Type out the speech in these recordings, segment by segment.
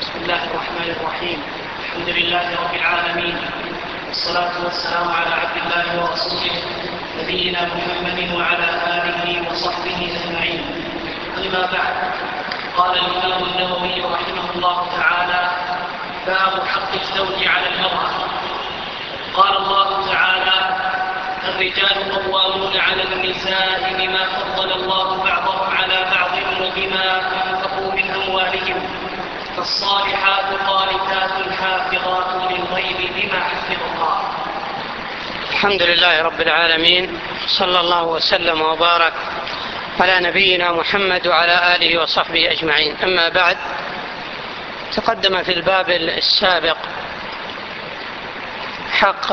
بسم الله الرحمن الرحيم. الحمد لله رب العالمين، والصلاة والسلام على عبد الله ورسوله نبينا محمد وعلى آله وصحبه أجمعين. أما بعد، قال الإمام النووي رحمه الله تعالى: باب حق الزوج على المرأة. قال الله تعالى: الرجال قوامون على النساء بما فضل الله بعضهم على بعض وبما أنفقوا من أموالهم، فالصالحات قانتات حافظات للغيب بما حفظ الله. الحمد لله رب العالمين، صلى الله وسلم وبارك على نبينا محمد وعلى آله وصحبه أجمعين. أما بعد، تقدم في الباب السابق حق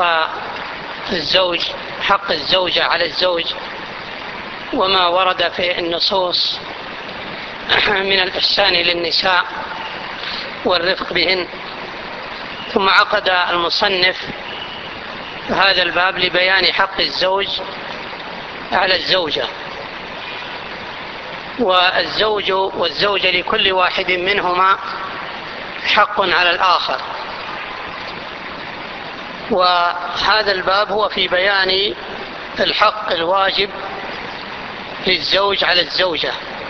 الزوجة على الزوج وما ورد في النصوص من الإحسان للنساء والرفق بهن. ثم عقد المصنف هذا الباب لبيان حق الزوج على الزوجة. والزوج والزوجة لكل واحد منهما حق على الآخر، وهذا الباب هو في بيان الحق الواجب للزوج على الزوجة.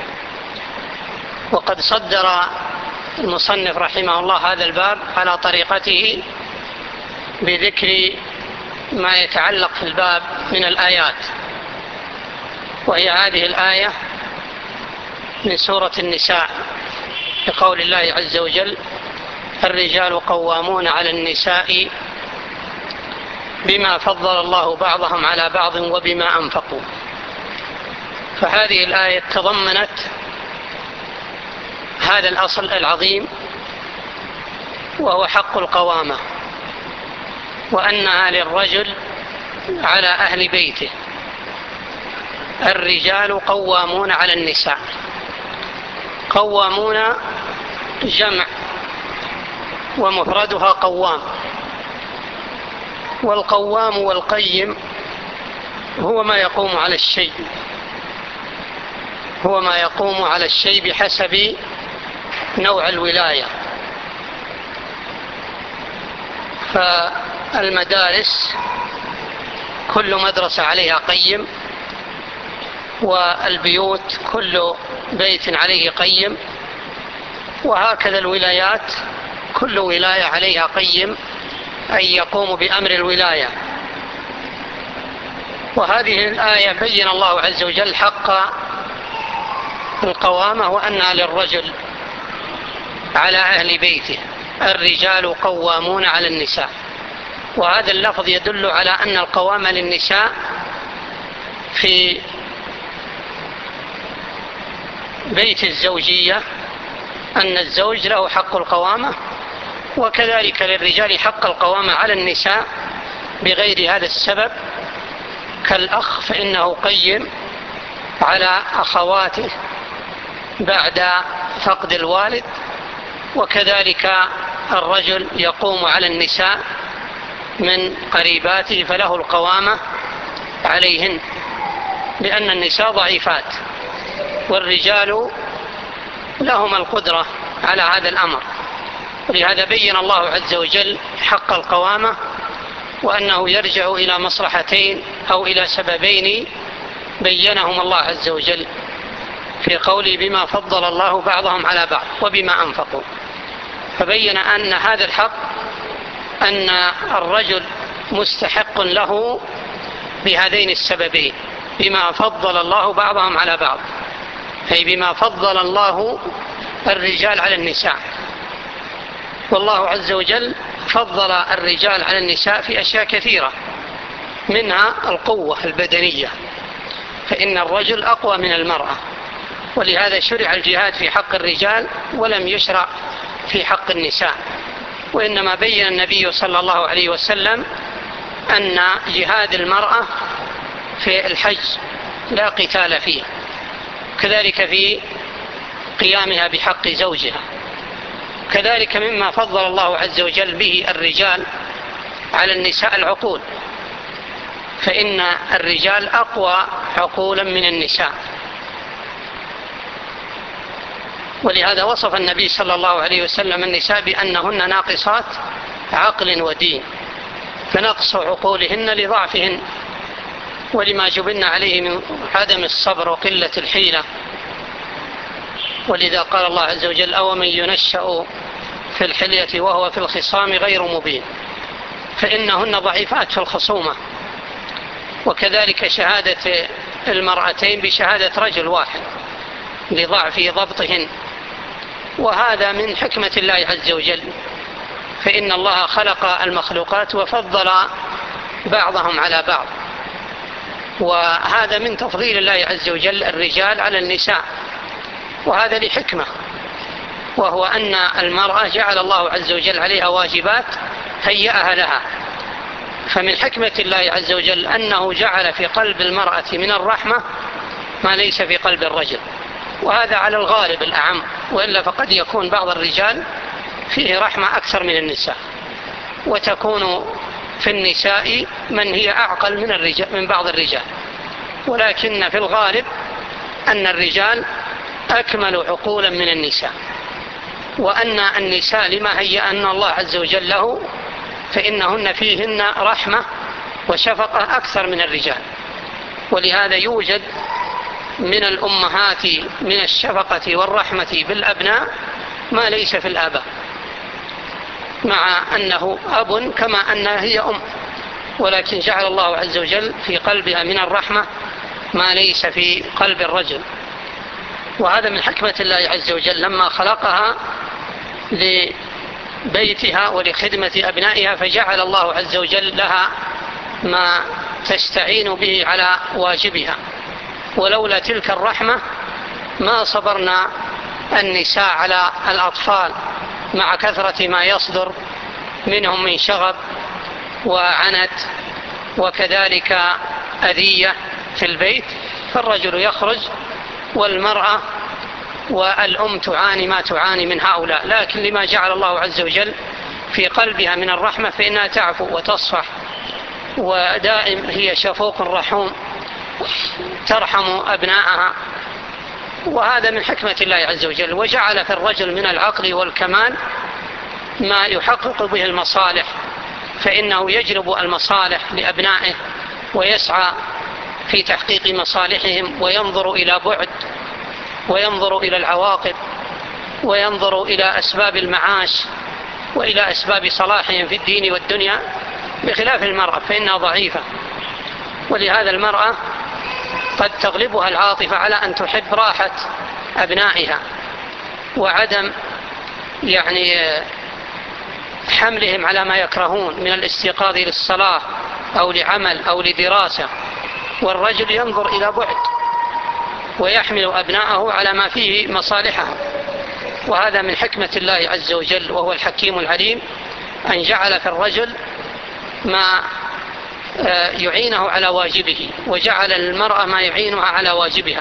وقد صدر المصنف رحمه الله هذا الباب على طريقته بذكر ما يتعلق في الباب من الآيات، وهي هذه الآية من سورة النساء بقول الله عز وجل: الرجال قوامون على النساء بما فضل الله بعضهم على بعض وبما أنفقوا. فهذه الآية تضمنت هذا الأصل العظيم، وهو حق القوامة، وأنها للرجل على أهل بيته. الرجال قوامون على النساء. قوامون جمع ومفردها قوام، والقوام والقيم هو ما يقوم على الشيء بحسب نوع الولاية. فالمدارس كل مدرسة عليها قيم، والبيوت كل بيت عليه قيم، وهكذا الولايات كل ولاية عليها قيم أي يقوم بأمر الولاية. وهذه الآية بين الله عز وجل حق القوامة، وأنها للرجل على أهل بيته. الرجال قوامون على النساء، وهذا اللفظ يدل على أن القوامة للنساء في بيت الزوجية، أن الزوج له حق القوامة، وكذلك للرجال حق القوامة على النساء بغير هذا السبب. كالأخ فإنه قيم على أخواته بعد فقد الوالد، وكذلك الرجل يقوم على النساء من قريباته فله القوامة عليهن، لأن النساء ضعيفات والرجال لهم القدرة على هذا الأمر. ولهذا بين الله عز وجل حق القوامة، وأنه يرجع إلى مصلحتين أو إلى سببين بينهم الله عز وجل في قوله: بما فضل الله بعضهم على بعض وبما أنفقوا. فبين أن هذا الحق أن الرجل مستحق له بهذين السببين: بما فضل الله بعضهم على بعض، أي بما فضل الله الرجال على النساء. والله عز وجل فضل الرجال على النساء في أشياء كثيرة، منها القوة البدنية، فإن الرجل أقوى من المرأة، ولهذا شرع الجهاد في حق الرجال ولم يشرع في حق النساء. وإنما بين النبي صلى الله عليه وسلم أن جهاد المرأة في الحج لا قتال فيه، كذلك في قيامها بحق زوجها. كذلك مما فضل الله عز وجل به الرجال على النساء العقول، فإن الرجال أقوى عقولا من النساء. ولهذا وصف النبي صلى الله عليه وسلم النساء بأنهن ناقصات عقل ودين، فنقص عقولهن لضعفهن ولما جبلن عليه من عدم الصبر وقلة الحيلة. ولذا قال الله عز وجل: أومن ينشأ في الحلية وهو في الخصام غير مبين، فإنهن ضعيفات في الخصومة. وكذلك شهادة المرأتين بشهادة رجل واحد لضعف ضبطهن، وهذا من حكمة الله عز وجل، فإن الله خلق المخلوقات وفضل بعضهم على بعض، وهذا من تفضيل الله عز وجل الرجال على النساء، وهذا لحكمة، وهو أن المرأة جعل الله عز وجل عليها واجبات هيئها لها. فمن حكمة الله عز وجل أنه جعل في قلب المرأة من الرحمة ما ليس في قلب الرجل، وهذا على الغالب الأعم، وإلا فقد يكون بعض الرجال فيه رحمة أكثر من النساء، وتكون في النساء من هي أعقل من بعض الرجال، ولكن في الغالب أن الرجال أكمل عقولا من النساء، وأن النساء لما هيأن الله عز وجل له فإنهن فيهن رحمة وشفقة أكثر من الرجال. ولهذا يوجد من الأمهات من الشفقة والرحمة بالأبناء ما ليس في الآباء، مع أنه أب كما أنها هي أم، ولكن جعل الله عز وجل في قلبها من الرحمة ما ليس في قلب الرجل. وهذا من حكمة الله عز وجل لما خلقها لبيتها ولخدمة أبنائها، فجعل الله عز وجل لها ما تستعين به على واجبها. ولولا تلك الرحمة ما صبرنا النساء على الأطفال مع كثرة ما يصدر منهم من شغب وعنت، وكذلك أذية في البيت، فالرجل يخرج والمرأة والأم تعاني ما تعاني من هؤلاء، لكن لما جعل الله عز وجل في قلبها من الرحمة فإنها تعفو وتصفح، ودائم هي شفوق رحوم ترحم أبنائها. وهذا من حكمة الله عز وجل. وجعل في الرجل من العقل والكمال ما يحقق به المصالح، فإنه يجلب المصالح لأبنائه ويسعى في تحقيق مصالحهم، وينظر إلى بعد، وينظر إلى العواقب، وينظر إلى أسباب المعاش وإلى أسباب صلاحهم في الدين والدنيا، بخلاف المرأة فإنها ضعيفة. ولهذا المرأة قد تغلبها العاطفة على أن تحب راحة أبنائها وعدم حملهم على ما يكرهون من الاستيقاظ للصلاة أو لعمل أو لدراسة، والرجل ينظر إلى بعد ويحمل أبنائه على ما فيه مصالحهم. وهذا من حكمة الله عز وجل، وهو الحكيم العليم، أن جعل في الرجل ما يعينه على واجبه، وجعل المرأة ما يعينها على واجبها.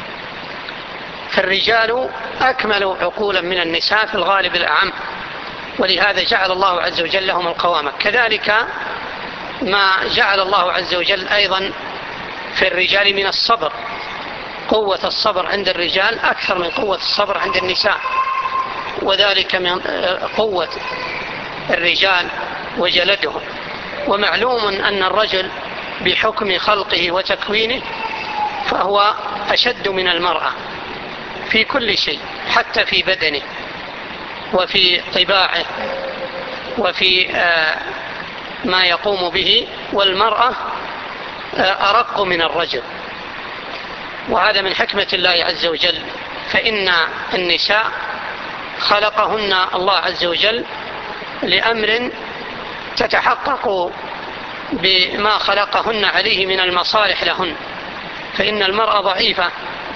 فالرجال أكمل عقولا من النساء في الغالب الأعم، ولهذا جعل الله عز وجل لهم القوامة. كذلك ما جعل الله عز وجل أيضا في الرجال من الصبر، قوة الصبر عند الرجال أكثر من قوة الصبر عند النساء، وذلك من قوة الرجال وجلدهم. ومعلوم أن الرجل بحكم خلقه وتكوينه فهو أشد من المرأة في كل شيء، حتى في بدنه وفي طباعه وفي ما يقوم به، والمرأة أرق من الرجل. وهذا من حكمة الله عز وجل، فإن النساء خلقهن الله عز وجل لأمر تتحقق بما خلقهن عليه من المصالح لهن. فإن المرأة ضعيفة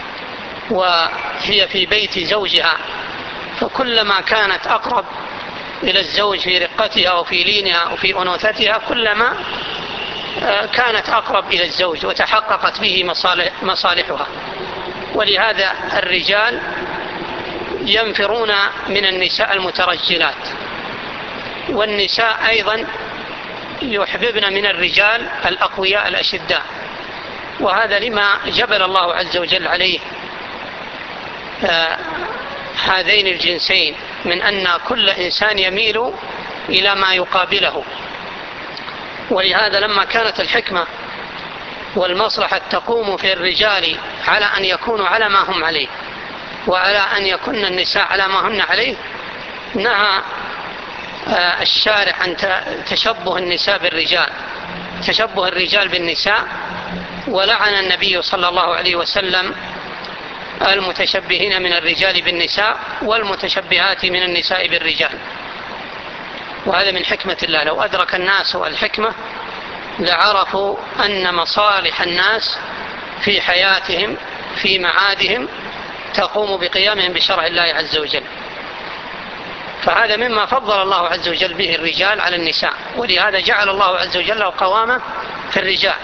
وهي في بيت زوجها، فكلما كانت أقرب إلى الزوج في رقتها وفي لينها وفي أنوثتها كلما كانت أقرب إلى الزوج وتحققت به مصالحها. ولهذا الرجال ينفرون من النساء المترجلات، والنساء أيضا يحببن من الرجال الأقوياء الأشداء، وهذا لما جبل الله عز وجل عليه هذين الجنسين من أن كل إنسان يميل إلى ما يقابله. ولهذا لما كانت الحكمة والمصلحة تقوم في الرجال على أن يكونوا على ما هم عليه وعلى أن يكون النساء على ما هن عليه، نهى الشارع عن تشبه النساء بالرجال، تشبه الرجال بالنساء، ولعن النبي صلى الله عليه وسلم المتشبهين من الرجال بالنساء والمتشبهات من النساء بالرجال. وهذا من حكمة الله. لو أدرك الناس الحكمة لعرفوا أن مصالح الناس في حياتهم في معادهم تقوم بقيامهم بشرع الله عز وجل. فهذا مما فضل الله عز وجل به الرجال على النساء، ولهذا جعل الله عز وجل القوامة في الرجال.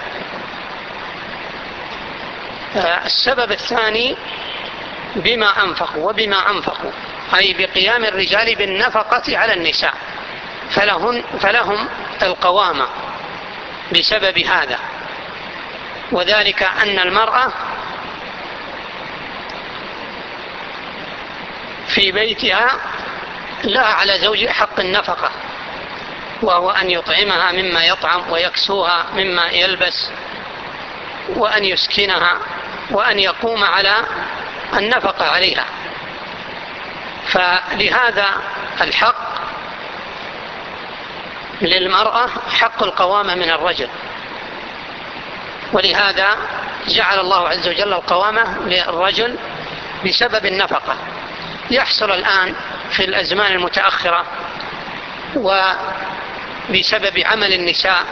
السبب الثاني بما أنفقوا أي بقيام الرجال بالنفقة على النساء، فلهم القوامة بسبب هذا. وذلك أن المرأة في بيتها لها على زوجها حق النفقة، وهو أن يطعمها مما يطعم ويكسوها مما يلبس وأن يسكنها وأن يقوم على النفقة عليها. فلهذا الحق للمرأة حق القوامة من الرجل، ولهذا جعل الله عز وجل القوامة للرجل بسبب النفقة. يحصل الآن في الأزمان المتأخرة وبسبب عمل النساء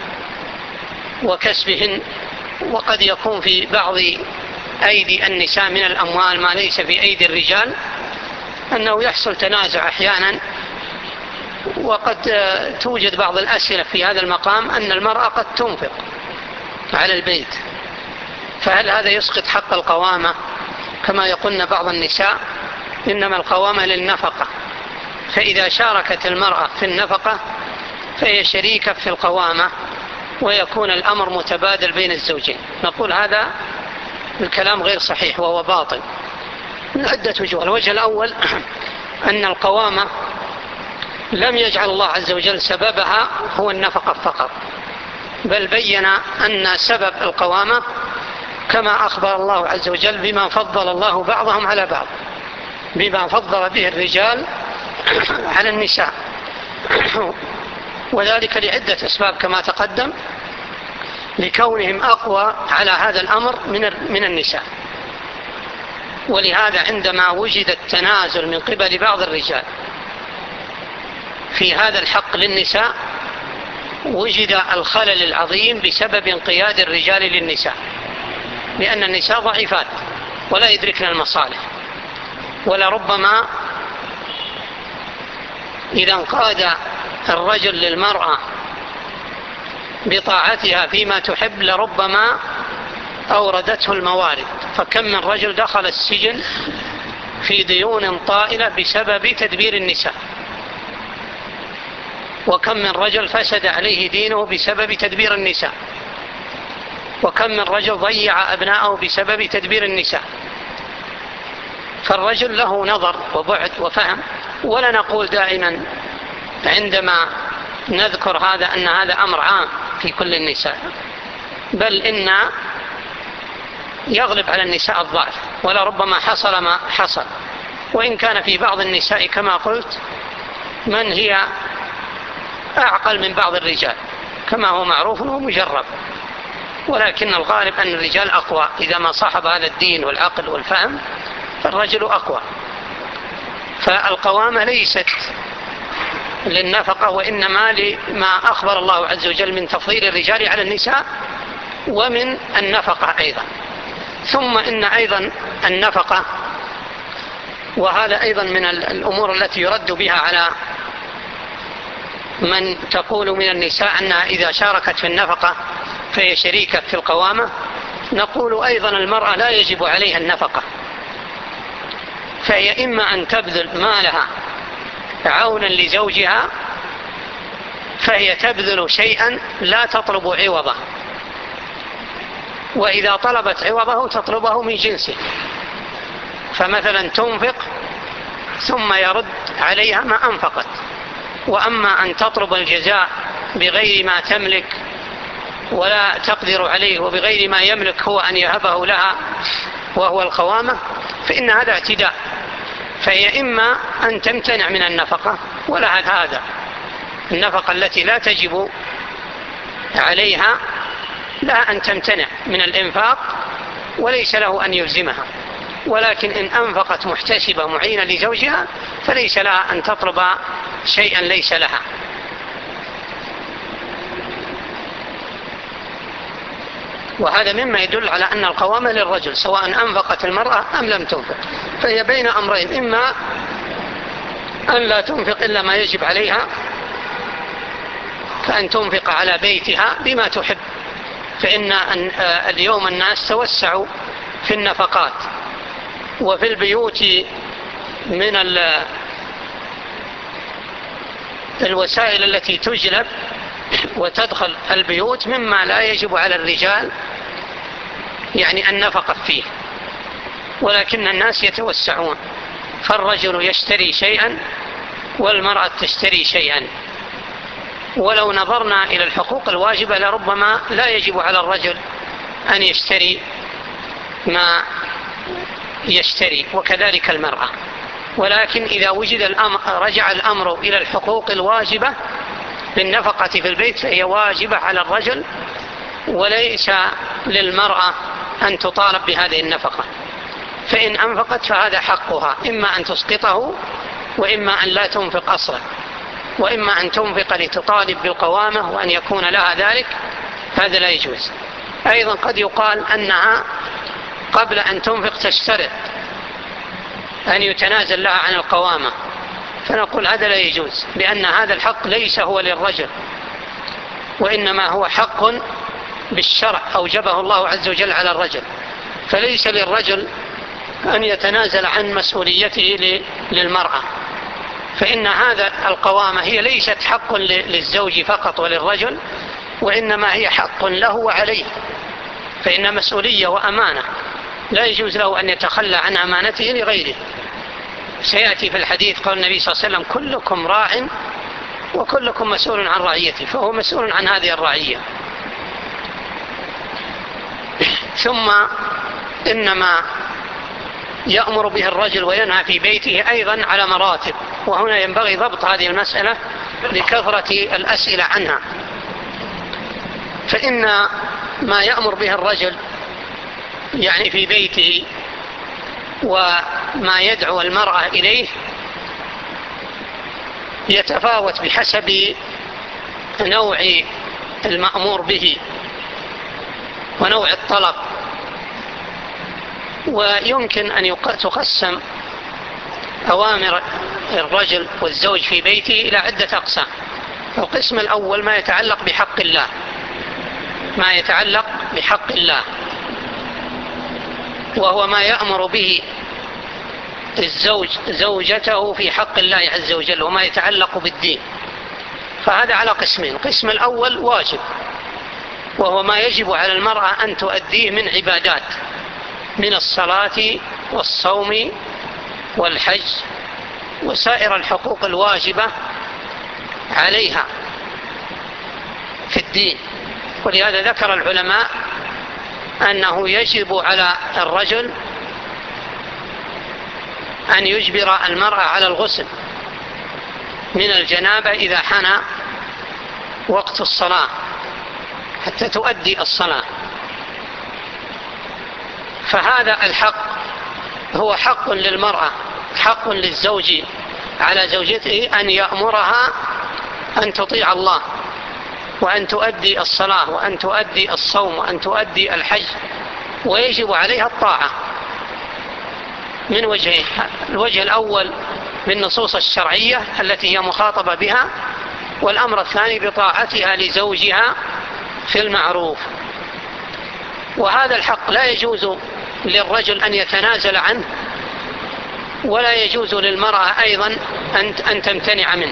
وكسبهن، وقد يكون في بعض أيدي النساء من الأموال ما ليس في أيدي الرجال، أنه يحصل تنازع أحيانا. وقد توجد بعض الأسئلة في هذا المقام أن المرأة قد تنفق على البيت، فهل هذا يسقط حق القوامة؟ كما يقولن بعض النساء إنما القوامة للنفقة، فإذا شاركت المرأة في النفقة فهي شريكة في القوامة ويكون الأمر متبادل بين الزوجين. نقول هذا الكلام غير صحيح وهو باطل من عدة وجوه. الوجه الأول أن القوامة لم يجعل الله عز وجل سببها هو النفقة فقط، بل بين أن سبب القوامة كما أخبر الله عز وجل بما فضل الله بعضهم على بعض، بما فضل به الرجال على النساء، وذلك لعدة أسباب كما تقدم، لكونهم أقوى على هذا الأمر من النساء. ولهذا عندما وجد التنازل من قبل بعض الرجال في هذا الحق للنساء وجد الخلل العظيم بسبب انقياد الرجال للنساء، لأن النساء ضعيفات ولا يدركن المصالح، ولربما إذا انقاد الرجل للمرأة بطاعتها فيما تحب لربما أوردته الموارد. فكم من رجل دخل السجن في ديون طائلة بسبب تدبير النساء، وكم من رجل فسد عليه دينه بسبب تدبير النساء، وكم من رجل ضيع أبناءه بسبب تدبير النساء. فالرجل له نظر وبعد وفهم، ولا نقول دائما عندما نذكر هذا أن هذا أمر عام في كل النساء، بل إن يغلب على النساء الضعف، ولا ربما حصل ما حصل، وإن كان في بعض النساء كما قلت من هي أعقل من بعض الرجال كما هو معروف ومجرب، ولكن الغالب أن الرجال أقوى إذا ما صاحب هذا الدين والعقل والفهم، فالرجل أقوى. فالقوامة ليست للنفقة، وإنما لما أخبر الله عز وجل من تفضيل الرجال على النساء ومن النفقة أيضا. ثم إن أيضا النفقة، وهذا أيضا من الأمور التي يرد بها على من تقول من النساء أنها إذا شاركت في النفقة فهي شريكة في القوامة، نقول أيضا المرأة لا يجب عليها النفقة، فهي إما أن تبذل مالها عونا لزوجها فهي تبذل شيئا لا تطلب عوضه، وإذا طلبت عوضه تطلبه من جنسه. فمثلا تنفق ثم يرد عليها ما أنفقت. وأما أن تطلب الجزاء بغير ما تملك ولا تقدر عليه وبغير ما يملك هو أن يهبه لها وهو القوامة، فإن هذا اعتداء. فهي إما أن تمتنع من النفقة، ولها هذا النفقة التي لا تجب عليها لا أن تمتنع من الإنفاق وليس له أن يلزمها، ولكن إن أنفقت محتسبة معينة لزوجها فليس لها أن تطلب شيئا ليس لها. وهذا مما يدل على أن القوامة للرجل سواء أنفقت المرأة أم لم تنفق، فهي بين أمرين: إما أن لا تنفق إلا ما يجب عليها، فأن تنفق على بيتها بما تحب، فإن اليوم الناس توسعوا في النفقات، وفي البيوت من الوسائل التي تجلب وتدخل البيوت مما لا يجب على الرجال يعني النفقة فيه، ولكن الناس يتوسعون، فالرجل يشتري شيئا والمرأة تشتري شيئا. ولو نظرنا إلى الحقوق الواجبة لربما لا يجب على الرجل أن يشتري ما يشتري، وكذلك المرأة. ولكن إذا وجد رجع الأمر إلى الحقوق الواجبة للنفقة في البيت فهي واجبة على الرجل، وليس للمرأة أن تطالب بهذه النفقة. فإن أنفقت فهذا حقها، إما أن تسقطه وإما أن لا تنفق أصلا، وإما أن تنفق لتطالب بالقوامة وأن يكون لها ذلك، هذا لا يجوز. أيضا قد يقال أنها قبل أن تنفق تشترط أن يتنازل لها عن القوامة، فنقول هذا لا يجوز، لأن هذا الحق ليس هو للرجل، وإنما هو حق بالشرع أوجبه الله عز وجل على الرجل، فليس للرجل أن يتنازل عن مسؤوليته للمرأة. فإن هذا القوامة هي ليست حق للزوج فقط وللرجل، وإنما هي حق له وعليه، فإن مسؤولية وأمانة لا يجوز له أن يتخلى عن أمانته لغيره. سيأتي في الحديث قال النبي صلى الله عليه وسلم: كلكم راع وكلكم مسؤول عن رعيته، فهو مسؤول عن هذه الرعية. ثم إنما يأمر به الرجل وينهى في بيته أيضا على مراتب، وهنا ينبغي ضبط هذه المسألة لكثرة الأسئلة عنها. فإن ما يأمر به الرجل يعني في بيته وما يدعو المرأة إليه يتفاوت بحسب نوع المأمور به ونوع الطلب، ويمكن أن تقسم أوامر الرجل والزوج في بيته إلى عدة أقسام. القسم الأول ما يتعلق بحق الله، ما يتعلق بحق الله، وهو ما يأمر به الزوج زوجته في حق الله عز وجل وما يتعلق بالدين، فهذا على قسمين. القسم الأول واجب، وهو ما يجب على المرأة أن تؤديه من عبادات، من الصلاة والصوم والحج وسائر الحقوق الواجبة عليها في الدين. ولهذا ذكر العلماء أنه يجب على الرجل أن يجبر المرأة على الغسل من الجنابة إذا حان وقت الصلاة حتى تؤدي الصلاة. فهذا الحق هو حق للمرأة، حق للزوج على زوجته أن يأمرها أن تطيع الله وأن تؤدي الصلاة وأن تؤدي الصوم وأن تؤدي الحج، ويجب عليها الطاعة من وجهين: الوجه الأول بالنصوص الشرعية التي هي مخاطبة بها، والأمر الثاني بطاعتها لزوجها في المعروف. وهذا الحق لا يجوز للرجل أن يتنازل عنه، ولا يجوز للمرأة أيضا أن تمتنع منه.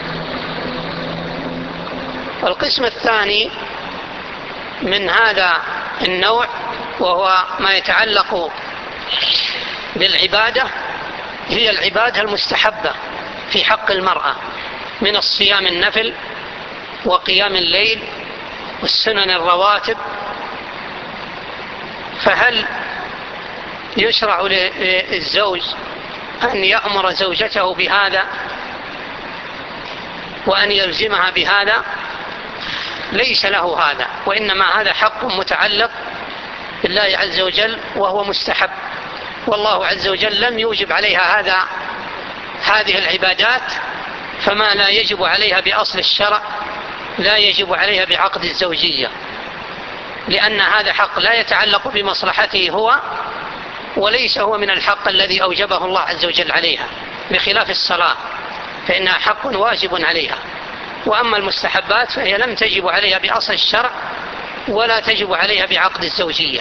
القسم الثاني من هذا النوع وهو ما يتعلق بالعبادة، هي العبادة المستحبة في حق المرأة من الصيام النفل وقيام الليل والسنن الرواتب. فهل يشرع للزوج أن يأمر زوجته بهذا وأن يلزمها بهذا؟ ليس له هذا، وإنما هذا حق متعلق بالله عز وجل وهو مستحب، والله عز وجل لم يوجب عليها هذه العبادات، فما لا يجب عليها بأصل الشرع لا يجب عليها بعقد الزوجية، لأن هذا حق لا يتعلق بمصلحته هو، وليس هو من الحق الذي أوجبه الله عز وجل عليها، بخلاف الصلاة فإنها حق واجب عليها. وأما المستحبات فهي لم تجب عليها بأصل الشرع ولا تجب عليها بعقد الزوجية،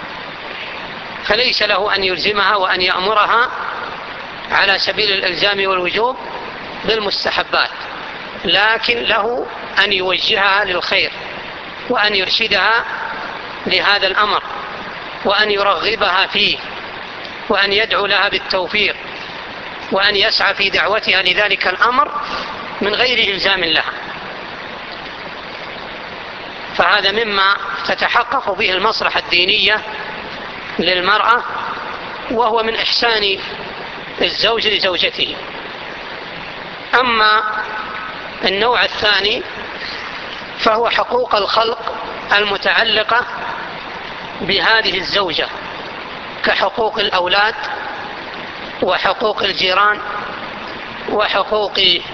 فليس له أن يلزمها وأن يأمرها على سبيل الإلزام والوجوب بالمستحبات، لكن له أن يوجهها للخير وأن يرشدها لهذا الأمر وأن يرغبها فيه وأن يدعو لها بالتوفيق وأن يسعى في دعوتها لذلك الأمر من غير إلزام لها. فهذا مما تتحقق به المصلحة الدينية للمرأة، وهو من إحسان الزوج لزوجته. أما النوع الثاني فهو حقوق الخلق المتعلقة بهذه الزوجة، كحقوق الأولاد وحقوق الجيران وحقوق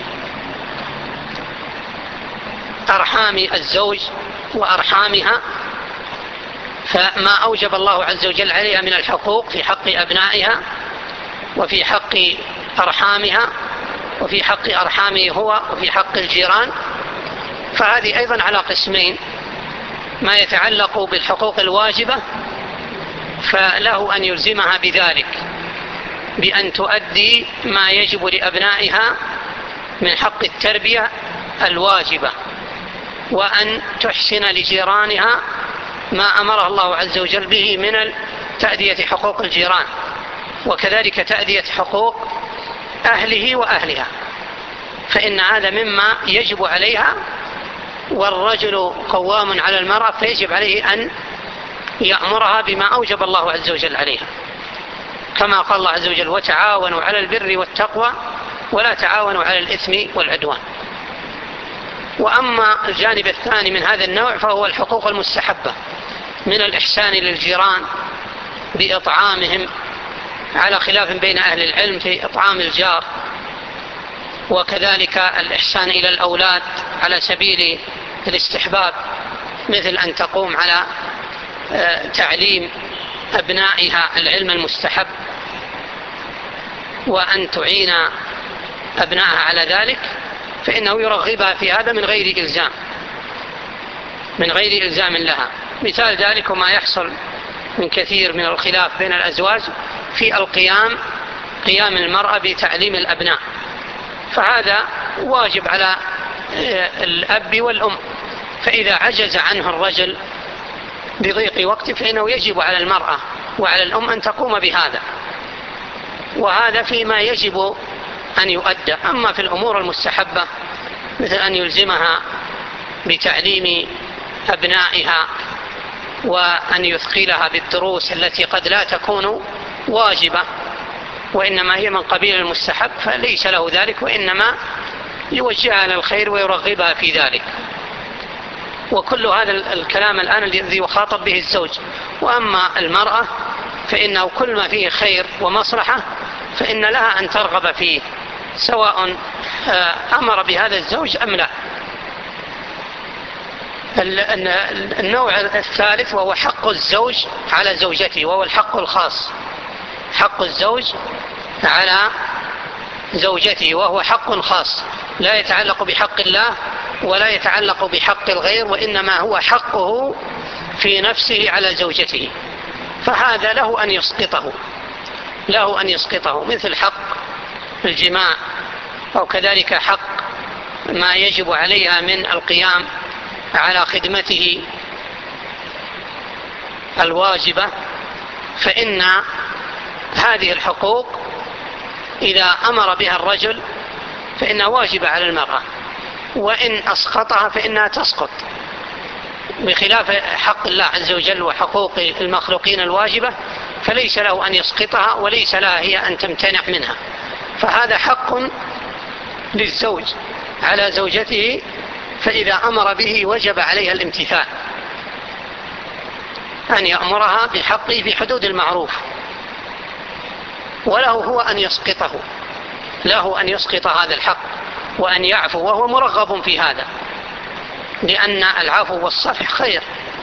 أرحام الزوج وأرحامها، فما أوجب الله عز وجل عليها من الحقوق في حق أبنائها وفي حق أرحامها وفي حق أرحامه هو وفي حق الجيران، فهذه أيضا على قسمين: ما يتعلق بالحقوق الواجبة فله أن يلزمها بذلك بأن تؤدي ما يجب لأبنائها من حق التربية الواجبة، وأن تحسن لجيرانها ما أمر الله عز وجل به من تأدية حقوق الجيران، وكذلك تأدية حقوق أهله وأهلها، فإن هذا مما يجب عليها. والرجل قوام على المرأة فيجب عليه أن يأمرها بما أوجب الله عز وجل عليها، كما قال الله عز وجل: وتعاونوا على البر والتقوى ولا تعاونوا على الإثم والعدوان. وأما الجانب الثاني من هذا النوع فهو الحقوق المستحبة من الإحسان للجيران بإطعامهم، على خلاف بين أهل العلم في إطعام الجار، وكذلك الإحسان إلى الأولاد على سبيل الاستحباب، مثل أن تقوم على تعليم أبنائها العلم المستحب وأن تعين أبنائها على ذلك، فإنه يرغبها في هذا من غير إلزام لها. مثال ذلك ما يحصل من كثير من الخلاف بين الأزواج في قيام المرأة بتعليم الأبناء، فهذا واجب على الأب والأم، فإذا عجز عنه الرجل بضيق وقت فإنه يجب على المرأة وعلى الأم أن تقوم بهذا، وهذا فيما يجب أن يؤدى. أما في الأمور المستحبة مثل أن يلزمها بتعليم أبنائها وأن يثقلها بالدروس التي قد لا تكون واجبة وإنما هي من قبيل المستحب، فليس له ذلك، وإنما يوجهها للخير ويرغبها في ذلك. وكل هذا الكلام الآن الذي يخاطب به الزوج. وأما المرأة فإنه كل ما فيه خير ومصلحة فإن لها أن ترغب فيه، سواء أمر بهذا الزوج أم لا. النوع الثالث وهو حق الزوج على زوجته، وهو الحق الخاص، حق الزوج على زوجته، وهو حق خاص لا يتعلق بحق الله ولا يتعلق بحق الغير، وإنما هو حقه في نفسه على زوجته، فهذا له أن يسقطه مثل حق الجماع، أو كذلك حق ما يجب عليها من القيام على خدمته الواجبة. فإن هذه الحقوق إذا أمر بها الرجل فإنها واجبة على المرأة، وإن أسقطها فإنها تسقط، بخلاف حق الله عز وجل وحقوق المخلوقين الواجبة فليس له أن يسقطها وليس لها هي أن تمتنع منها. فهذا حق للزوج على زوجته، فإذا أمر به وجب عليها الامتثال، أن يأمرها بحقه في حدود المعروف، وله هو أن يسقطه، له أن يسقط هذا الحق وأن يعفو، وهو مرغب في هذا، لأن العفو والصفح خير.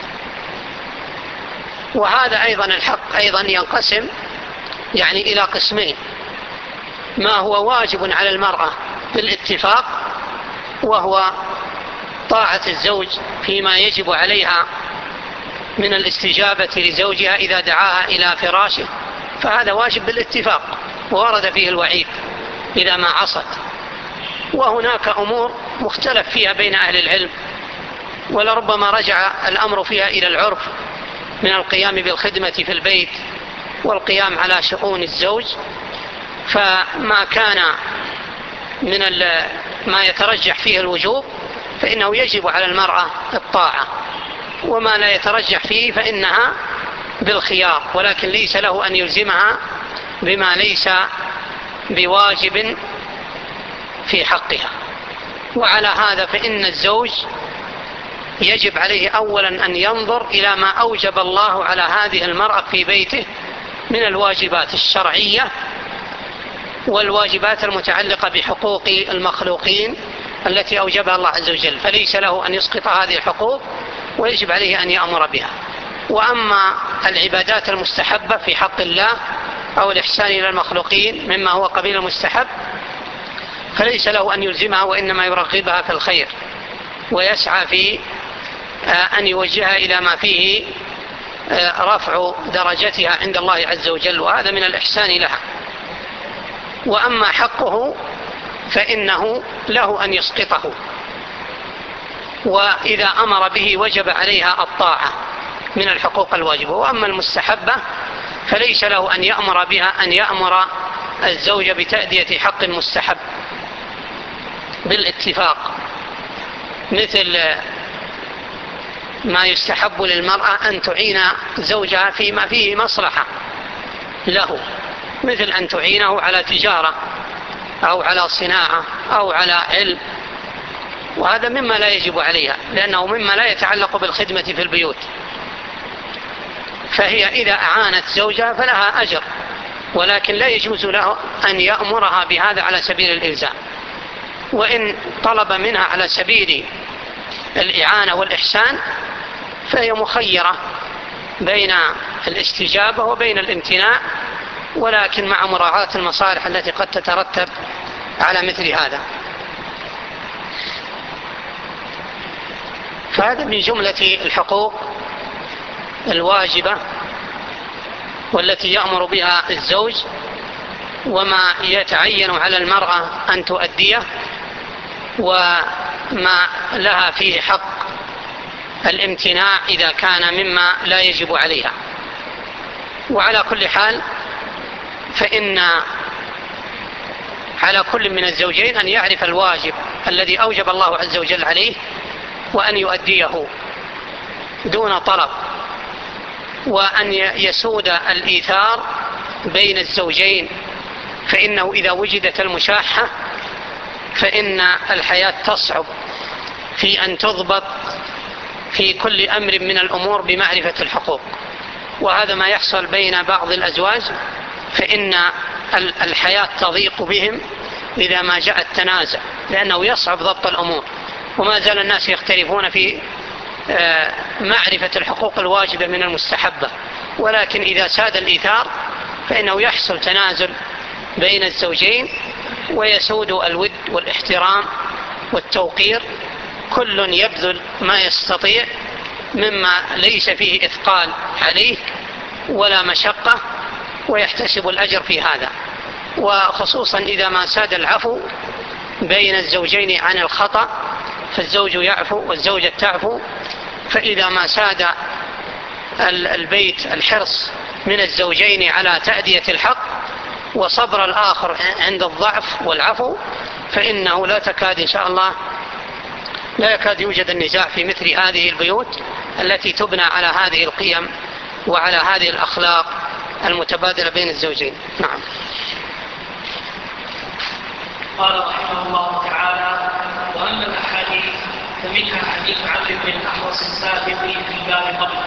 وهذا أيضا الحق أيضا ينقسم إلى قسمين: ما هو واجب على المرأة بالاتفاق وهو طاعة الزوج فيما يجب عليها من الاستجابة لزوجها إذا دعاها إلى فراشه، فهذا واجب بالاتفاق وورد فيه الوعيد إذا ما عصت. وهناك أمور مختلف فيها بين أهل العلم، ولربما رجع الأمر فيها إلى العرف من القيام بالخدمة في البيت والقيام على شؤون الزوج. فما كان من ما يترجح فيه الوجوب فإنه يجب على المرأة الطاعة، وما لا يترجح فيه فإنها بالخيار، ولكن ليس له أن يلزمها بما ليس بواجب في حقها. وعلى هذا فإن الزوج يجب عليه أولا أن ينظر إلى ما أوجب الله على هذه المرأة في بيته من الواجبات الشرعية والواجبات المتعلقة بحقوق المخلوقين التي أوجبها الله عز وجل، فليس له أن يسقط هذه الحقوق ويجب عليه أن يأمر بها. وأما العبادات المستحبة في حق الله أو الإحسان إلى المخلوقين مما هو قبيل المستحب فليس له أن يلزمها، وإنما يرغبها في الخير ويسعى في أن يوجهها إلى ما فيه رفع درجتها عند الله عز وجل، وهذا من الإحسان لها. وأما حقه فإنه له أن يسقطه، وإذا أمر به وجب عليها الطاعة من الحقوق الواجبة. وأما المستحبة فليس له أن يأمر بها، أن يأمر الزوج بتأدية حق مستحب بالاتفاق، مثل ما يستحب للمرأة أن تعين زوجها فيما فيه مصلحة له، مثل أن تعينه على تجارة أو على صناعة أو على علم، وهذا مما لا يجب عليها لأنه مما لا يتعلق بالخدمة في البيوت. فهي إذا أعانت زوجها فلها أجر، ولكن لا يجوز له أن يأمرها بهذا على سبيل الإلزام. وإن طلب منها على سبيل الإعانة والإحسان فهي مخيرة بين الاستجابة وبين الامتناع، ولكن مع مراعاة المصالح التي قد تترتب على مثل هذا. فهذا من جملة الحقوق الواجبة والتي يأمر بها الزوج، وما يتعين على المرأة أن تؤديه، وما لها فيه حق الامتناع إذا كان مما لا يجب عليها. وعلى كل حال فإن على كل من الزوجين أن يعرف الواجب الذي أوجب الله عز وجل عليه وأن يؤديه دون طلب، وأن يسود الإيثار بين الزوجين، فإنه إذا وجدت المشاحة فإن الحياة تصعب في أن تضبط في كل أمر من الأمور بمعرفة الحقوق. وهذا ما يحصل بين بعض الأزواج، فإن الحياة تضيق بهم إذا ما جاء التنازع، لأنه يصعب ضبط الأمور، وما زال الناس يختلفون في معرفة الحقوق الواجبة من المستحبة. ولكن إذا ساد الإيثار فإنه يحصل تنازل بين الزوجين، ويسود الود والاحترام والتوقير، كل يبذل ما يستطيع مما ليس فيه إثقال عليه ولا مشقة، ويحتسب الأجر في هذا. وخصوصا إذا ما ساد العفو بين الزوجين عن الخطأ فالزوج يعفو والزوجة تعفو. فإذا ما ساد البيت الحرص من الزوجين على تأدية الحق وصبر الآخر عند الضعف والعفو، فإنه لا تكاد إن شاء الله لا يكاد يوجد النزاع في مثل هذه البيوت التي تبنى على هذه القيم وعلى هذه الأخلاق المتبادلة بين الزوجين. نعم. قال رحمه الله تعالى: وأما الأحاديث فمنها حديث عمرو بن الأحوص السابق في الباب قبله.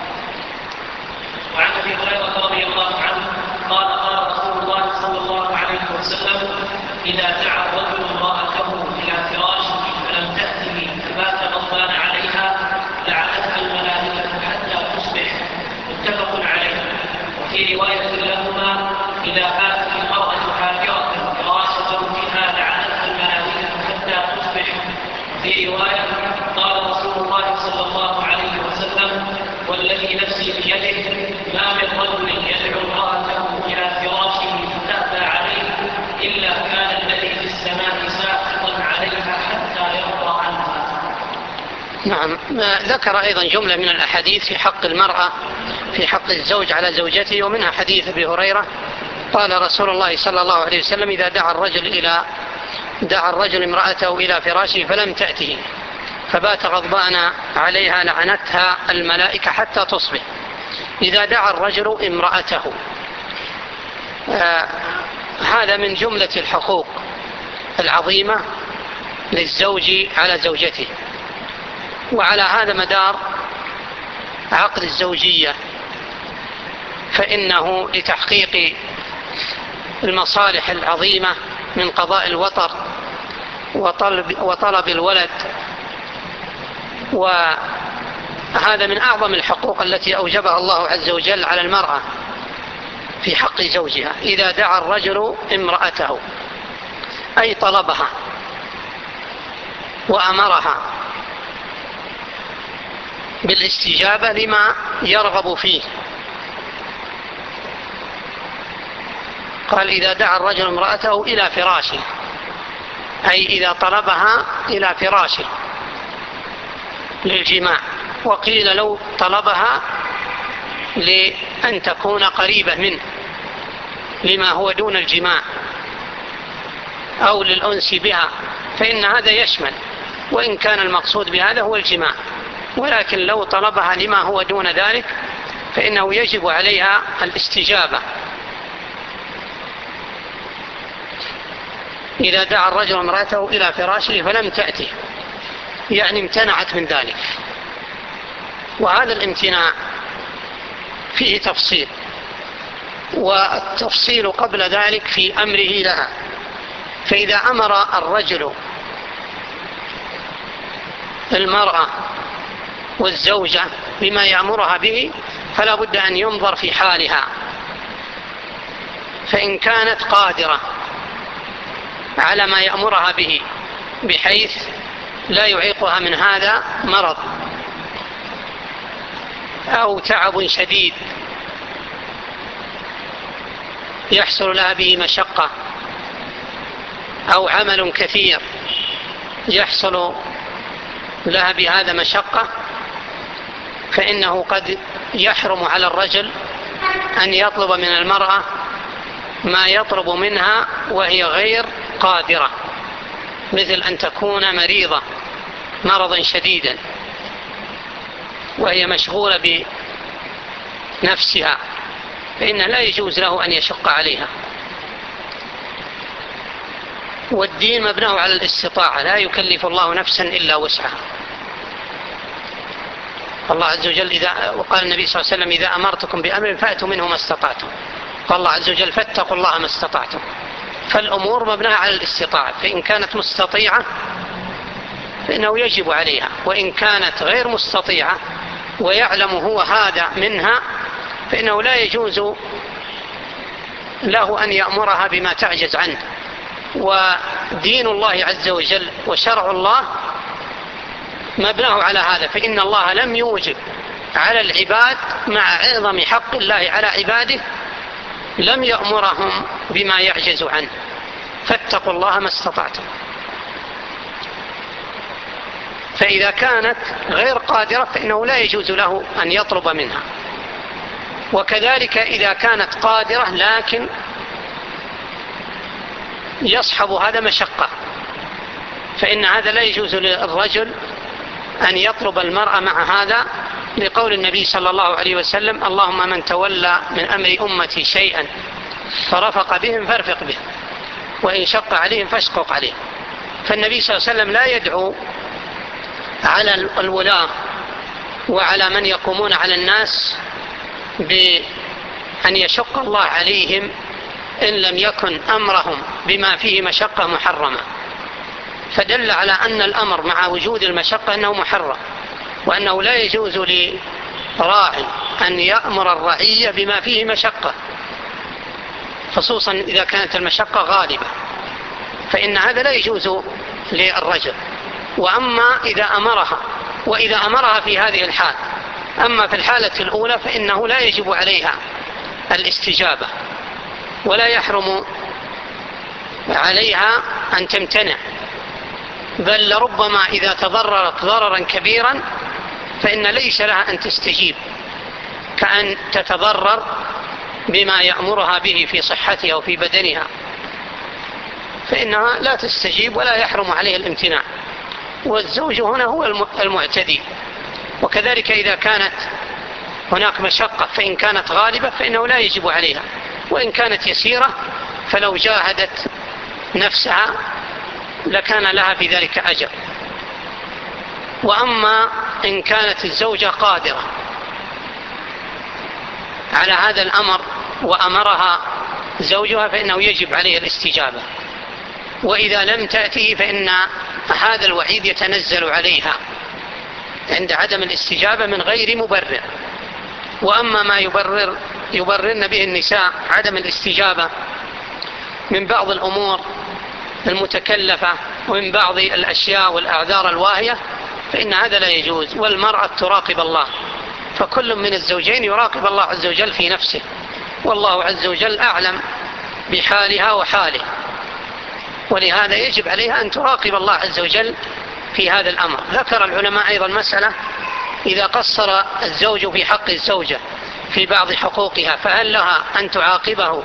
وعن أبي هريرة رضي الله عنه قال: قال رسول الله صلى الله عليه وسلم: إذا دعا الرجل امرأته إلى فراشه فلم تأته فبات غضبان عليها لعنتها الملائكة حتى تصبح. متفق عليه. وفي رواية لهما: إذا باتت المرأة حافرة فراش زوجها لعنتها الملائكة حتى تصبح. وفي رواية: قال رسول الله صلى الله عليه وسلم: والذي نفسي بيده ما من رجل يدعو امرأته إلى فراشه فتأبى عليه إلا كان الذي في السماء ساخطا عليها حتى يرضى عنها. نعم. ذكر أيضا جملة من الأحاديث في حق المرأة في حق الزوج على زوجته، ومنها حديث أبي هريرة قال رسول الله صلى الله عليه وسلم: إذا دعا الرجل امرأته إلى فراشه فلم تأته فبات غضبان عليها لعنتها الملائكة حتى تصبح. إذا دعا الرجل امرأته، هذا من جملة الحقوق العظيمة للزوج على زوجته، وعلى هذا مدار عقد الزوجية، فإنه لتحقيق المصالح العظيمة من قضاء الوطر وطلب الولد، وهذا من أعظم الحقوق التي أوجبها الله عز وجل على المرأة في حق زوجها. إذا دعا الرجل امرأته أي طلبها وأمرها بالاستجابة لما يرغب فيه. قال: إذا دعا الرجل امرأته إلى فراشه، أي إذا طلبها إلى فراشه للجماع. وقيل لو طلبها لأن تكون قريبة منه لما هو دون الجماع أو للأنس بها، فإن هذا يشمل، وإن كان المقصود بهذا هو الجماع. ولكن لو طلبها لما هو دون ذلك فإنه يجب عليها الاستجابة. إذا دعا الرجل امرأته إلى فراشه فلم تأته، يعني امتنعت من ذلك. وهذا الامتناع فيه تفصيل، والتفصيل قبل ذلك في أمره لها. فإذا أمر الرجل المرأة والزوجة بما يأمرها به فلا بد أن ينظر في حالها، فإن كانت قادرة على ما يأمرها به بحيث لا يعيقها من هذا مرض أو تعب شديد يحصل لها به مشقة، أو عمل كثير يحصل لها بهذا مشقة، فإنه قد يحرم على الرجل أن يطلب من المرأة ما يطلب منها وهي غير قادرة، مثل أن تكون مريضة مرضا شديدا وهي مشغولة بنفسها، فإن لا يجوز له أن يشق عليها. والدين مبناه على الاستطاعة، لا يكلف الله نفسا إلا وسعها. الله عز وجل وقال النبي صلى الله عليه وسلم: إذا أمرتكم بأمر فأتوا منه ما استطعتم. قال الله عز وجل: فاتقوا الله ما استطعتم. فالأمور مبناها على الاستطاعة، فإن كانت مستطيعة فإنه يجب عليها، وإن كانت غير مستطيعة ويعلم هو هذا منها فإنه لا يجوز له أن يأمرها بما تعجز عنه. ودين الله عز وجل وشرع الله مبناه على هذا، فإن الله لم يوجب على العباد مع عظم حق الله على عباده لم يأمرهم بما يعجز عنه، فاتقوا الله ما استطعتم. فإذا كانت غير قادرة فإنه لا يجوز له أن يطلب منها. وكذلك إذا كانت قادرة لكن يصحب هذا مشقة، فإن هذا لا يجوز للرجل أن يطلب المرأة مع هذا، لقول النبي صلى الله عليه وسلم: اللهم من تولى من أمر أمتي شيئا فرفق بهم فارفق به، وإن شق عليهم فاشقق عليهم. فالنبي صلى الله عليه وسلم لا يدعو على الولاة وعلى من يقومون على الناس بأن يشق الله عليهم إن لم يكن أمرهم بما فيه مشقة محرمة، فدل على أن الأمر مع وجود المشقة أنه محرم، وأنه لا يجوز لراعي أن يأمر الرعية بما فيه مشقة، خصوصا إذا كانت المشقة غالبة، فإن هذا لا يجوز للرجل. وأما إذا أمرها، وإذا أمرها في هذه الحال، أما في الحالة الأولى فإنه لا يجب عليها الاستجابة، ولا يحرم عليها أن تمتنع، بل لربما إذا تضررت ضررا كبيرا فإن ليس لها أن تستجيب، كأن تتضرر بما يأمرها به في صحتها وفي بدنها، فإنها لا تستجيب ولا يحرم عليها الامتناع. والزوج هنا هو المعتدي. وكذلك إذا كانت هناك مشقة فإن كانت غالبة فإنه لا يجب عليها، وإن كانت يسيرة فلو جاهدت نفسها لكان لها في ذلك أجر. وأما إن كانت الزوجة قادرة على هذا الأمر وأمرها زوجها فإنه يجب عليه الاستجابة، وإذا لم تأتيه فإن هذا الوعيد يتنزل عليها عند عدم الاستجابة من غير مبرر. وأما ما يبررن به النساء عدم الاستجابة من بعض الأمور المتكلفة ومن بعض الأشياء والأعذار الواهية فإن هذا لا يجوز. والمرأة تراقب الله، فكل من الزوجين يراقب الله عز وجل في نفسه، والله عز وجل أعلم بحالها وحاله، ولهذا يجب عليها أن تراقب الله عز وجل في هذا الأمر. ذكر العلماء أيضا مسألة: إذا قصر الزوج في حق الزوجة في بعض حقوقها فهل لها أن تعاقبه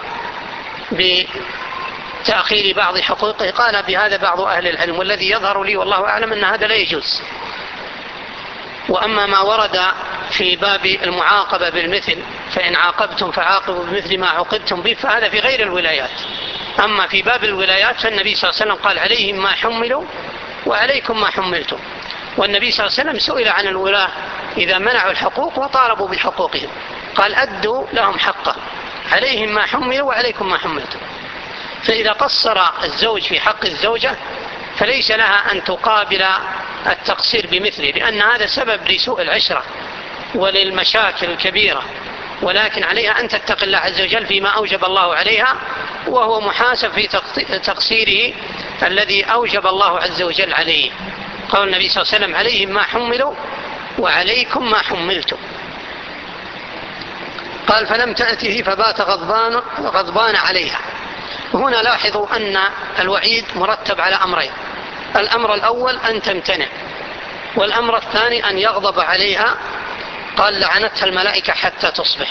بتأخير بعض حقوقه؟ قال بهذا بعض أهل العلم، والذي يظهر لي والله أعلم أن هذا لا يجوز. وأما ما ورد في باب المعاقبة بالمثل: فإن عاقبتم فعاقبوا بمثل ما عوقبتم به، فهذا في غير الولايات. أما في باب الولايات فالنبي صلى الله عليه وسلم قال: عليهم ما حملوا وعليكم ما حملتم. والنبي صلى الله عليه وسلم سئل عن الولاة إذا منعوا الحقوق وطالبوا بحقوقهم، قال: أدوا لهم حقه، عليهم ما حملوا وعليكم ما حملتم. فإذا قصر الزوج في حق الزوجة فليس لها أن تقابل التقصير بمثله، لأن هذا سبب لسوء العشرة وللمشاكل الكبيرة، ولكن عليها أن تتقي الله عز وجل فيما أوجب الله عليها، وهو محاسب في تقصيره الذي أوجب الله عز وجل عليه. قال النبي صلى الله عليه وسلم: عليهم ما حملوا وعليكم ما حملتم. قال: فلم تأته فبات غضبان عليها. هنا لاحظوا أن الوعيد مرتب على أمرين: الأمر الأول أن تمتنع، والأمر الثاني أن يغضب عليها. قال: لعنتها الملائكة حتى تصبح،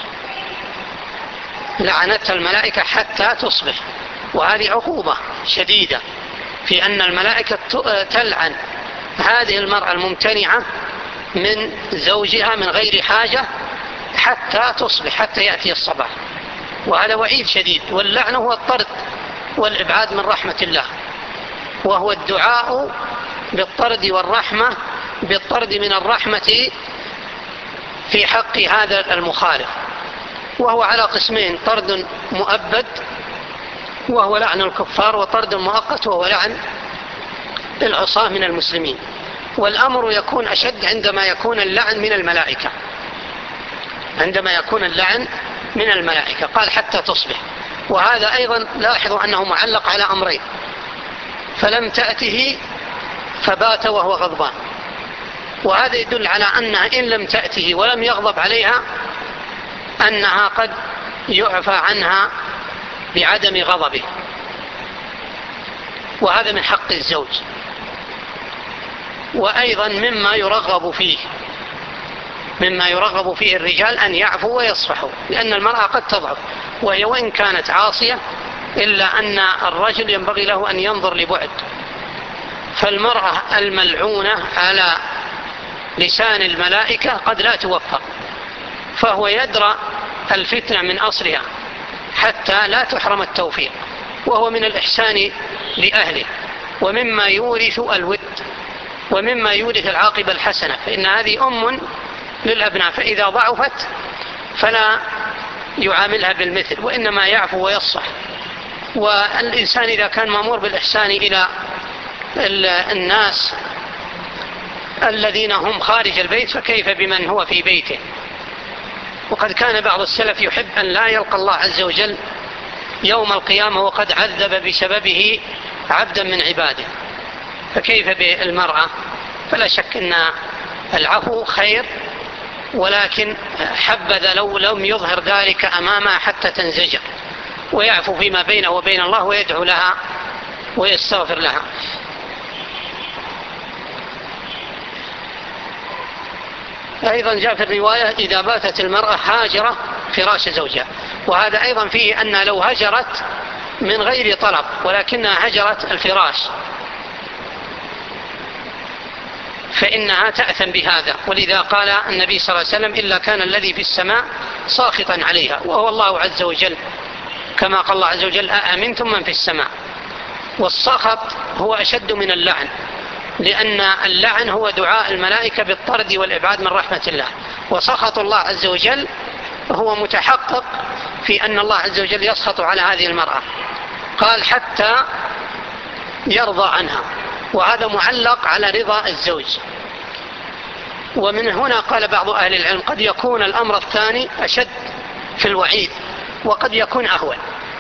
لعنتها الملائكة حتى تصبح. وهذه عقوبة شديدة في أن الملائكة تلعن هذه المرأة الممتنعة من زوجها من غير حاجة حتى تصبح، حتى يأتي الصباح، وهذا وعيد شديد. واللعنة هو الطرد والإبعاد من رحمة الله، وهو الدعاء بالطرد والرحمة، بالطرد من الرحمة في حق هذا المخالف، وهو على قسمين: طرد مؤبد وهو لعن الكفار، وطرد مؤقت وهو لعن العصاة من المسلمين. والأمر يكون أشد عندما يكون اللعن من الملائكة، عندما يكون اللعن من الملائكة. قال: حتى تصبح. وهذا أيضا لاحظوا أنه معلق على أمرين: فلم تأته فبات وهو غضبان. وهذا يدل على أنها إن لم تأته ولم يغضب عليها أنها قد يعفى عنها بعدم غضبه، وهذا من حق الزوج. وأيضا مما يرغب فيه الرجال أن يعفوا ويصفحوا، لأن المرأة قد تضعف، وهي وإن كانت عاصية إلا أن الرجل ينبغي له أن ينظر لبعد. فالمرأة الملعونة على لسان الملائكة قد لا توفق، فهو يدرأ الفتنة من أصلها حتى لا تحرم التوفيق، وهو من الإحسان لأهله ومما يورث الود ومما يورث العاقبة الحسنة، فإن هذه أم للأبناء، فإذا ضعفت فلا يعاملها بالمثل وإنما يعفو ويصح. والإنسان إذا كان مأمور بالإحسان إلى الناس الذين هم خارج البيت فكيف بمن هو في بيته. وقد كان بعض السلف يحب أن لا يلقى الله عز وجل يوم القيامة وقد عذب بسببه عبدا من عباده، فكيف بالمرأة؟ فلا شك أن العفو خير، ولكن حبذا لو لم يظهر ذلك أمامها حتى تنزجر، ويعفو فيما بينه وبين الله ويدعو لها ويستغفر لها. أيضا جاء في الرواية إذا باتت المرأة هاجرة فراش زوجها، وهذا أيضا فيه أن لو هجرت من غير طلب ولكنها هجرت الفراش فإنها تأثم بهذا، ولذا قال النبي صلى الله عليه وسلم إلا كان الذي في السماء ساخطا عليها، وهو الله عز وجل، كما قال الله عز وجل أأمنتم من في السماء. والسخط هو أشد من اللعن، لأن اللعن هو دعاء الملائكة بالطرد والإبعاد من رحمة الله، وسخط الله عز وجل هو متحقق في أن الله عز وجل يسخط على هذه المرأة، قال حتى يرضى عنها، وهذا معلق على رضا الزوج. ومن هنا قال بعض أهل العلم قد يكون الأمر الثاني أشد في الوعيد وقد يكون أهون،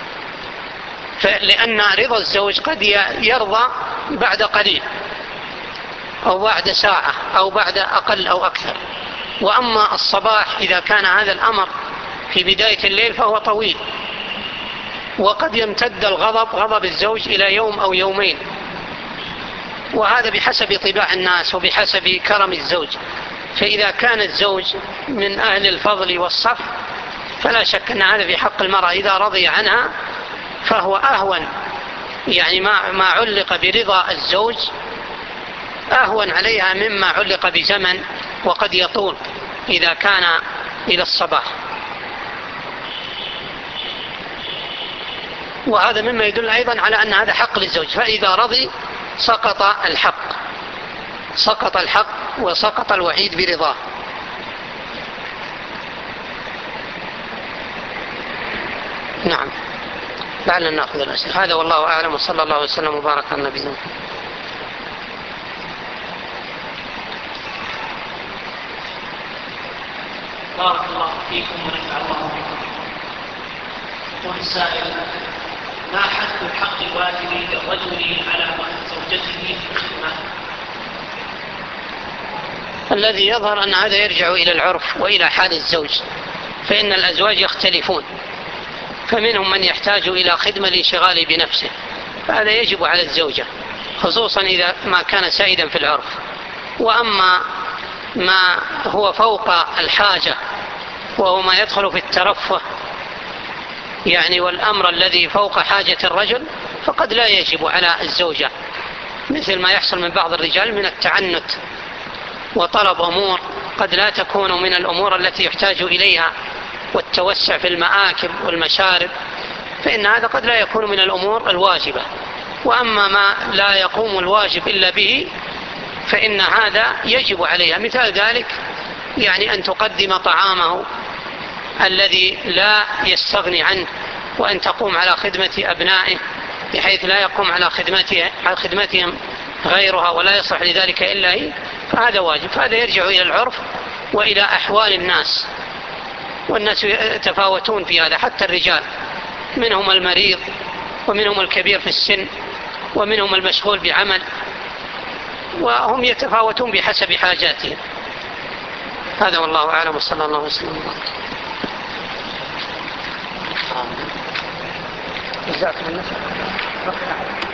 لأن رضا الزوج قد يرضى بعد قليل أو بعد ساعة أو بعد أقل أو أكثر، وأما الصباح إذا كان هذا الأمر في بداية الليل فهو طويل، وقد يمتد غضب الزوج إلى يوم أو يومين، وهذا بحسب طباع الناس وبحسب كرم الزوج. فإذا كان الزوج من أهل الفضل والصف فلا شك أن هذا في حق المرأة إذا رضي عنها فهو أهون، يعني ما علق برضا الزوج أهون عليها مما علق بزمن وقد يطول إذا كان إلى الصباح. وهذا مما يدل أيضا على أن هذا حق للزوج، فإذا رضي سقط الحق وسقط الوعيد برضاه. نعم، لعلنا نأخذ الأسئلة. هذا والله أعلم، وصلى الله وسلم وبارك على نبينا. بارك الله فيكم ونفع الله بكم. يقول السائل: ما حد الحق الواجب للرجل على زوجته في الخدمة؟ الذي يظهر أن هذا يرجع إلى العرف وإلى حال الزوج، فإن الأزواج يختلفون، فمنهم من يحتاج إلى خدمة لانشغال بنفسه، فهذا يجب على الزوجة خصوصا إذا ما كان سائدا في العرف. وأما ما هو فوق الحاجة وهو ما يدخل في الترفه يعني والأمر الذي فوق حاجة الرجل فقد لا يجب على الزوجة، مثل ما يحصل من بعض الرجال من التعنت وطلب أمور قد لا تكون من الأمور التي يحتاج إليها، والتوسع في المآكل والمشارب، فإن هذا قد لا يكون من الأمور الواجبة. وأما ما لا يقوم الواجب إلا به فإن هذا يجب عليها، مثال ذلك يعني أن تقدم طعامه الذي لا يستغني عنه، وأن تقوم على خدمة أبنائه بحيث لا يقوم على خدمتهم غيرها ولا يصح لذلك إلا هي، فهذا واجب. فهذا يرجع إلى العرف وإلى أحوال الناس، والناس يتفاوتون في هذا، حتى الرجال منهم المريض ومنهم الكبير في السن ومنهم المشغول بعمل، وهم يتفاوتون بحسب حاجاتهم. هذا والله أعلم، وصلى الله وسلم. جزاكم الله.